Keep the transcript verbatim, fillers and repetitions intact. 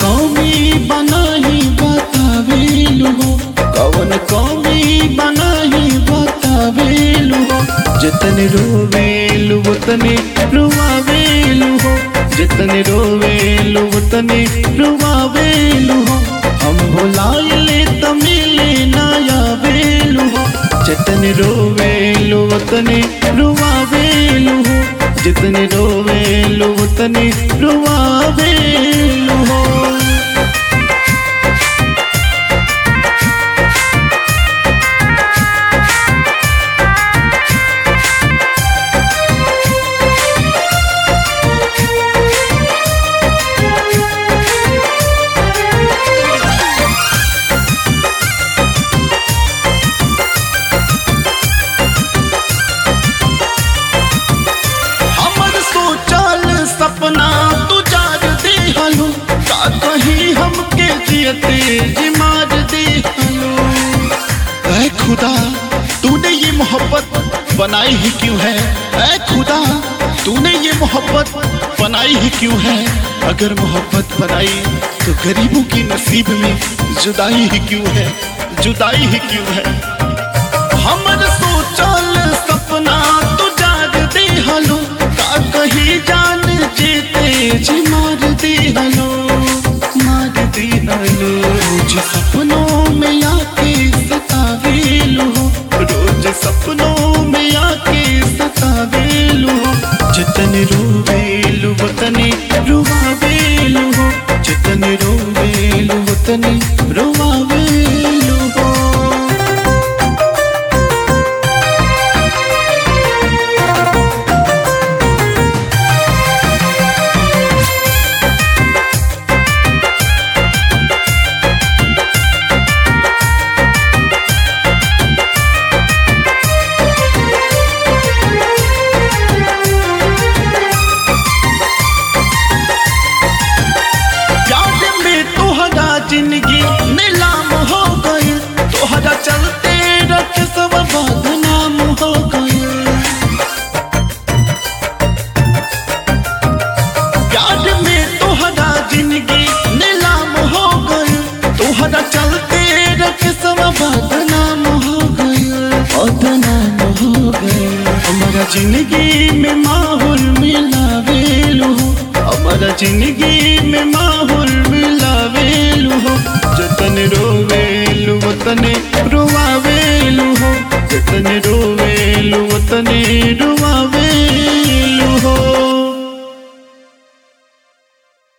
कौमी बनाही बतावेलु हो, कौन कौमी बनाही बतावेलु हो। जितने रोवेलु उतने रुवावेलु हो, जितने रोवेलु उतने रुवावेलु हो। हम भुलाइले त मिले ना आवेलु हो, जितने रोवेलु उतने रुवावेलु हो, जितने रोवेलु उतने रुवावेलु हो। सपना तू जार दे हलो, का कहीं हमके जियते जी मार दे हलो। ऐ खुदा तूने ये मोहब्बत बनाई ही क्यों है, ऐ खुदा तूने ये मोहब्बत बनाई ही क्यों है। अगर मोहब्बत बनाई तो गरीबों की नसीब में जुदाई ही क्यों है, जुदाई ही क्यों है। हमर सोचल सपना तू जार दे हलो, का कहीं जान जीते जी मार दे हलो, मार दे हलो। रोज सपनों में आके सतावेलु हो, रोज सपनों में आके सतावेलु हो। जितने रोवेलु उतने रुवावेलु हो, जितने रोवेलु उतने रुवावेलु हो। जिंदगी नीलाम हो गई, तोहरा चलते रख सब बदनाम हो गई। प्यार में तोहरा जिंदगी नीलाम हो गई, तोहरा चलते रख सब बदनाम हो गई, बदनाम हो गई। हमारा जिंदगी में माहौल मिलावेलु हो, हमारा जिंदगी में माहौल मिलावेलु हो। जितने रोवेलु उतने रुवावेलु हो, जितने